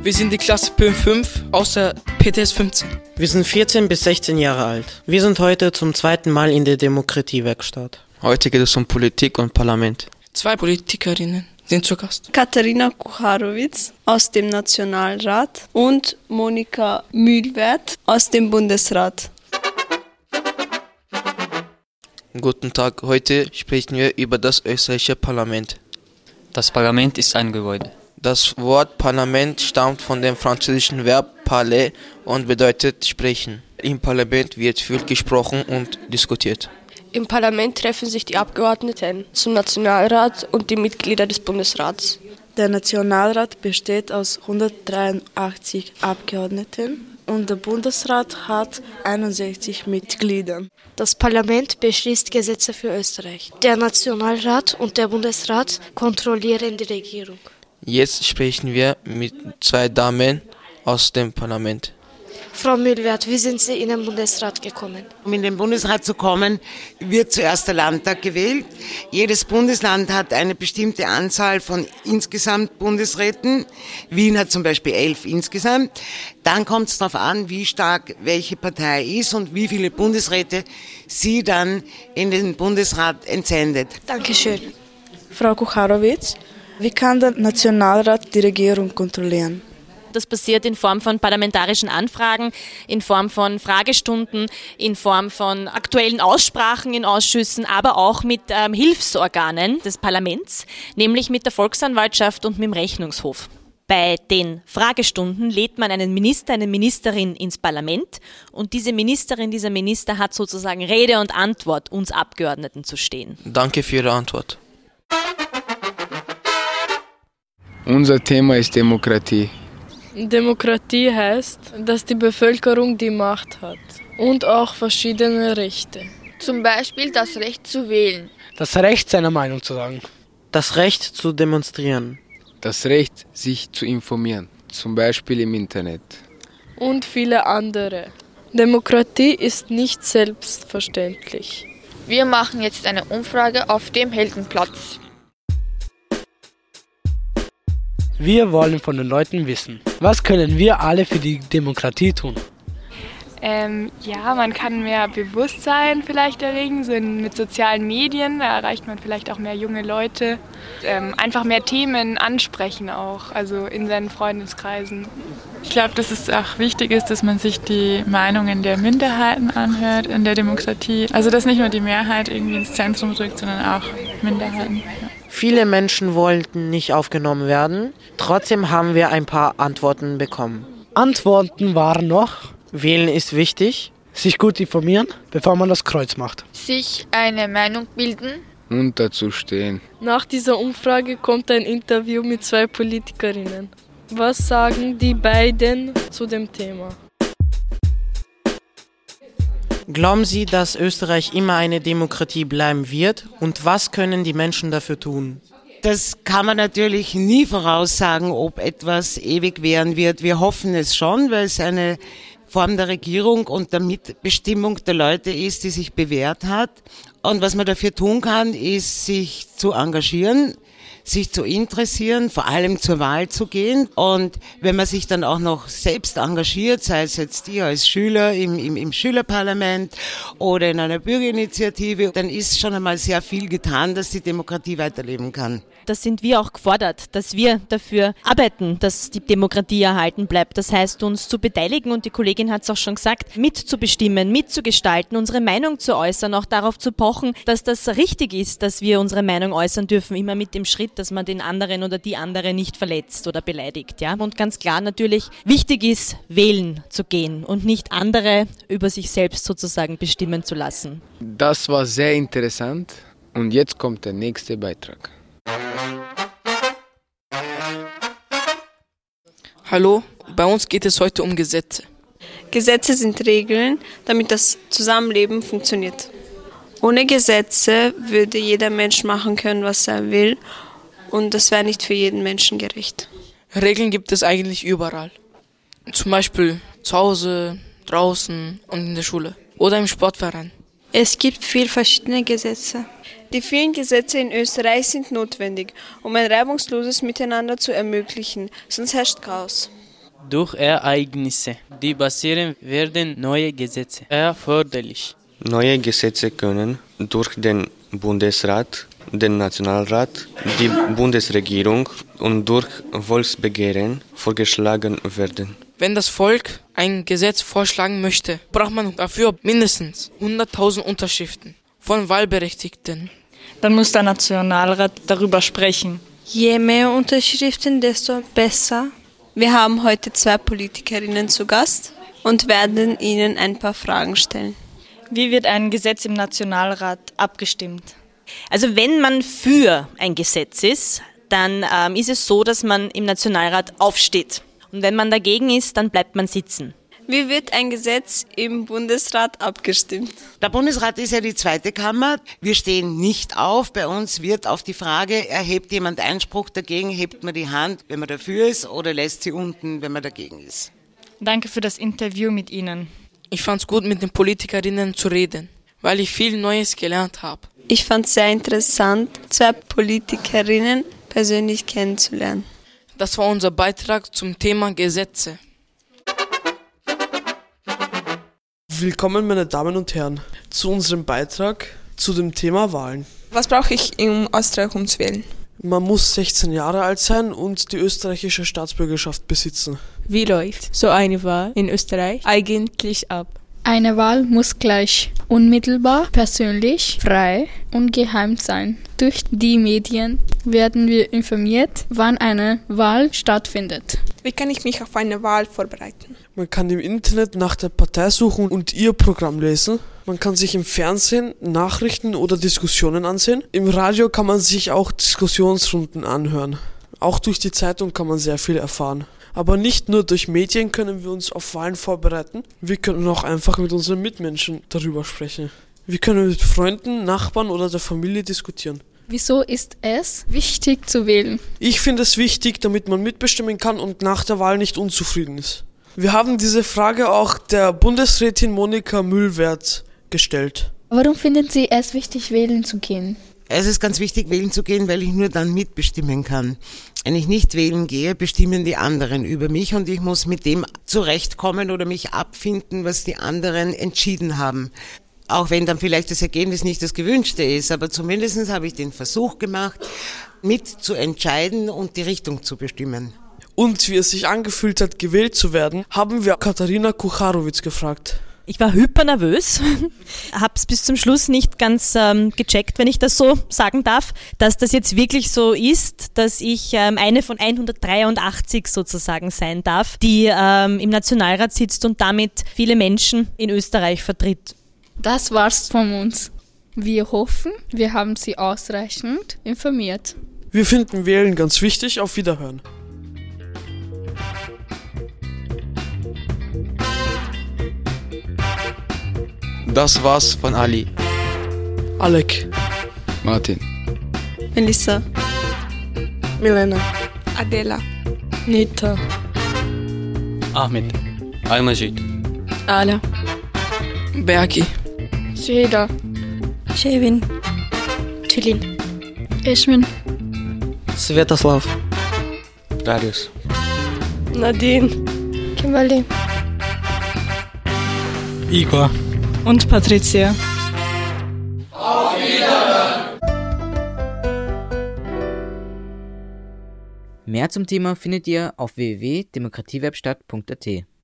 Wir sind die Klasse P5 aus der PTS 15. Wir sind 14 bis 16 Jahre alt. Wir sind heute zum zweiten Mal in der Demokratiewerkstatt. Heute geht es um Politik und Parlament. 2 Politikerinnen sind zu Gast. Katharina Kucharowicz aus dem Nationalrat und Monika Mühlwert aus dem Bundesrat. Guten Tag, heute sprechen wir über das österreichische Parlament. Das Parlament ist ein Gebäude. Das Wort Parlament stammt von dem französischen Verb parler und bedeutet sprechen. Im Parlament wird viel gesprochen und diskutiert. Im Parlament treffen sich die Abgeordneten zum Nationalrat und die Mitglieder des Bundesrats. Der Nationalrat besteht aus 183 Abgeordneten und der Bundesrat hat 61 Mitglieder. Das Parlament beschließt Gesetze für Österreich. Der Nationalrat und der Bundesrat kontrollieren die Regierung. Jetzt sprechen wir mit 2 Damen aus dem Parlament. Frau Mühlwert, wie sind Sie in den Bundesrat gekommen? Um in den Bundesrat zu kommen, wird zuerst der Landtag gewählt. Jedes Bundesland hat eine bestimmte Anzahl von insgesamt Bundesräten. Wien hat zum Beispiel 11 insgesamt. Dann kommt es darauf an, wie stark welche Partei ist und wie viele Bundesräte sie dann in den Bundesrat entsendet. Dankeschön. Frau Kucharowicz, wie kann der Nationalrat die Regierung kontrollieren? Das passiert in Form von parlamentarischen Anfragen, in Form von Fragestunden, in Form von aktuellen Aussprachen in Ausschüssen, aber auch mit Hilfsorganen des Parlaments, nämlich mit der Volksanwaltschaft und mit dem Rechnungshof. Bei den Fragestunden lädt man einen Minister, eine Ministerin ins Parlament und diese Ministerin, dieser Minister hat sozusagen Rede und Antwort, uns Abgeordneten zu stehen. Danke für Ihre Antwort. Unser Thema ist Demokratie. Demokratie heißt, dass die Bevölkerung die Macht hat und auch verschiedene Rechte. Zum Beispiel das Recht zu wählen. Das Recht, seine Meinung zu sagen. Das Recht zu demonstrieren. Das Recht, sich zu informieren, zum Beispiel im Internet. Und viele andere. Demokratie ist nicht selbstverständlich. Wir machen jetzt eine Umfrage auf dem Heldenplatz. Wir wollen von den Leuten wissen, was können wir alle für die Demokratie tun? Man kann mehr Bewusstsein vielleicht erregen, mit sozialen Medien, da erreicht man vielleicht auch mehr junge Leute. Einfach mehr Themen ansprechen auch, also in seinen Freundeskreisen. Ich glaube, dass es auch wichtig ist, dass man sich die Meinungen der Minderheiten anhört in der Demokratie. Also dass nicht nur die Mehrheit irgendwie ins Zentrum rückt, sondern auch Minderheiten. Ja. Viele Menschen wollten nicht aufgenommen werden, trotzdem haben wir ein paar Antworten bekommen. Antworten waren noch: Wählen ist wichtig. Sich gut informieren, bevor man das Kreuz macht. Sich eine Meinung bilden. Und dazu stehen. Nach dieser Umfrage kommt ein Interview mit 2 Politikerinnen. Was sagen die beiden zu dem Thema? Glauben Sie, dass Österreich immer eine Demokratie bleiben wird? Und was können die Menschen dafür tun? Das kann man natürlich nie voraussagen, ob etwas ewig währen wird. Wir hoffen es schon, weil es eine Form der Regierung und der Mitbestimmung der Leute ist, die sich bewährt hat. Und was man dafür tun kann, ist, sich zu engagieren, sich zu interessieren, vor allem zur Wahl zu gehen. Und wenn man sich dann auch noch selbst engagiert, sei es jetzt ihr als Schüler im Schülerparlament oder in einer Bürgerinitiative, dann ist schon einmal sehr viel getan, dass die Demokratie weiterleben kann. Das sind wir auch gefordert, dass wir dafür arbeiten, dass die Demokratie erhalten bleibt. Das heißt, uns zu beteiligen, und die Kollegin hat es auch schon gesagt, mitzubestimmen, mitzugestalten, unsere Meinung zu äußern, auch darauf zu pochen, dass das richtig ist, dass wir unsere Meinung äußern dürfen, immer mit dem Schritt, dass man den anderen oder die andere nicht verletzt oder beleidigt. Ja? Und ganz klar natürlich, wichtig ist, wählen zu gehen und nicht andere über sich selbst sozusagen bestimmen zu lassen. Das war sehr interessant und jetzt kommt der nächste Beitrag. Hallo, bei uns geht es heute um Gesetze. Gesetze sind Regeln, damit das Zusammenleben funktioniert. Ohne Gesetze würde jeder Mensch machen können, was er will, und das wäre nicht für jeden Menschen gerecht. Regeln gibt es eigentlich überall. Zum Beispiel zu Hause, draußen und in der Schule oder im Sportverein. Es gibt viele verschiedene Gesetze. Die vielen Gesetze in Österreich sind notwendig, um ein reibungsloses Miteinander zu ermöglichen, sonst herrscht Chaos. Durch Ereignisse, die passieren, werden neue Gesetze erforderlich. Neue Gesetze können durch den Bundesrat, den Nationalrat, die Bundesregierung und durch Volksbegehren vorgeschlagen werden. Wenn das Volk ein Gesetz vorschlagen möchte, braucht man dafür mindestens 100.000 Unterschriften von Wahlberechtigten. Dann muss der Nationalrat darüber sprechen. Je mehr Unterschriften, desto besser. Wir haben heute 2 Politikerinnen zu Gast und werden ihnen ein paar Fragen stellen. Wie wird ein Gesetz im Nationalrat abgestimmt? Also wenn man für ein Gesetz ist, dann ist es so, dass man im Nationalrat aufsteht. Und wenn man dagegen ist, dann bleibt man sitzen. Wie wird ein Gesetz im Bundesrat abgestimmt? Der Bundesrat ist ja die zweite Kammer. Wir stehen nicht auf. Bei uns wird auf die Frage, erhebt jemand Einspruch dagegen, hebt man die Hand, wenn man dafür ist, oder lässt sie unten, wenn man dagegen ist. Danke für das Interview mit Ihnen. Ich fand es gut, mit den Politikerinnen zu reden, weil ich viel Neues gelernt habe. Ich fand es sehr interessant, 2 Politikerinnen persönlich kennenzulernen. Das war unser Beitrag zum Thema Gesetze. Willkommen, meine Damen und Herren, zu unserem Beitrag zu dem Thema Wahlen. Was brauche ich in Österreich, um zu wählen? Man muss 16 Jahre alt sein und die österreichische Staatsbürgerschaft besitzen. Wie läuft so eine Wahl in Österreich eigentlich ab? Eine Wahl muss gleich unmittelbar, persönlich, frei und geheim sein. Durch die Medien werden wir informiert, wann eine Wahl stattfindet. Wie kann ich mich auf eine Wahl vorbereiten? Man kann im Internet nach der Partei suchen und ihr Programm lesen. Man kann sich im Fernsehen Nachrichten oder Diskussionen ansehen. Im Radio kann man sich auch Diskussionsrunden anhören. Auch durch die Zeitung kann man sehr viel erfahren. Aber nicht nur durch Medien können wir uns auf Wahlen vorbereiten. Wir können auch einfach mit unseren Mitmenschen darüber sprechen. Wir können mit Freunden, Nachbarn oder der Familie diskutieren. Wieso ist es wichtig zu wählen? Ich finde es wichtig, damit man mitbestimmen kann und nach der Wahl nicht unzufrieden ist. Wir haben diese Frage auch der Bundesrätin Monika Mühlwerth gestellt. Warum finden Sie es wichtig, wählen zu gehen? Es ist ganz wichtig, wählen zu gehen, weil ich nur dann mitbestimmen kann. Wenn ich nicht wählen gehe, bestimmen die anderen über mich und ich muss mit dem zurechtkommen oder mich abfinden, was die anderen entschieden haben. Auch wenn dann vielleicht das Ergebnis nicht das gewünschte ist, aber zumindest habe ich den Versuch gemacht, mit zu entscheiden und die Richtung zu bestimmen. Und wie es sich angefühlt hat, gewählt zu werden, haben wir Katharina Kucharowicz gefragt. Ich war hypernervös, hab's bis zum Schluss nicht ganz gecheckt, wenn ich das so sagen darf, dass das jetzt wirklich so ist, dass ich eine von 183 sozusagen sein darf, die im Nationalrat sitzt und damit viele Menschen in Österreich vertritt. Das war's von uns. Wir hoffen, wir haben Sie ausreichend informiert. Wir finden Wählen ganz wichtig. Auf Wiederhören. Das war's von Ali. Alec. Martin. Melissa. Milena. Adela. Nita. Ahmed. Al-Majid. Ala. Berki. Süheda. Shevin. Tülin. Eschmin. Svetoslav. Darius. Nadine. Kimberly. Igor. Und Patricia. Auf Wiederhören! Mehr zum Thema findet ihr auf www.demokratiewebstadt.at.